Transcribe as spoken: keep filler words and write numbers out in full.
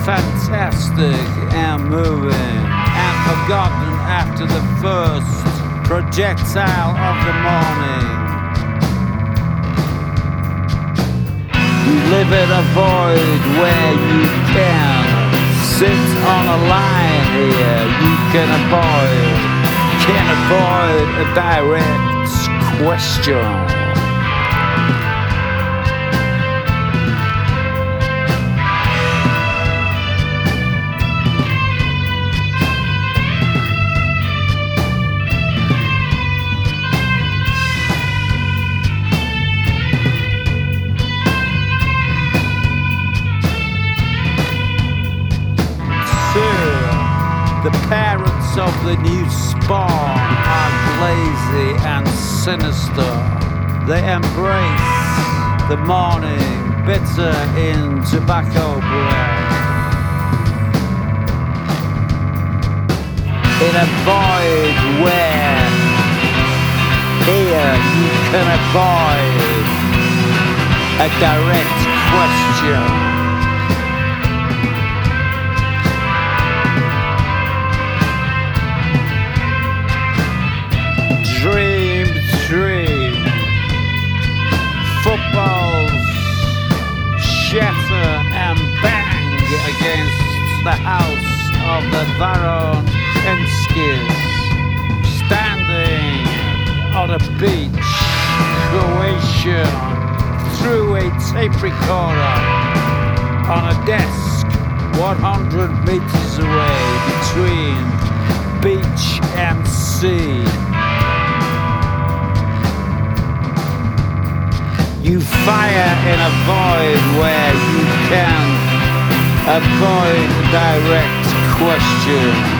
fantastic and moving and forgotten after the first projectile of the morning. You live in a void where you can sit on a line here. You can avoid, can avoid a direct question. The parents of the new spawn are lazy and sinister. They embrace the morning bitter in tobacco breath. In a void where here you can avoid a direct question. Dream, dream. Footballs shatter and bang against the house of the Varonskis. Standing on a beach, Croatia, through a tape recorder on a desk one hundred meters away between beach and sea. You fire in a void where you can avoid direct question.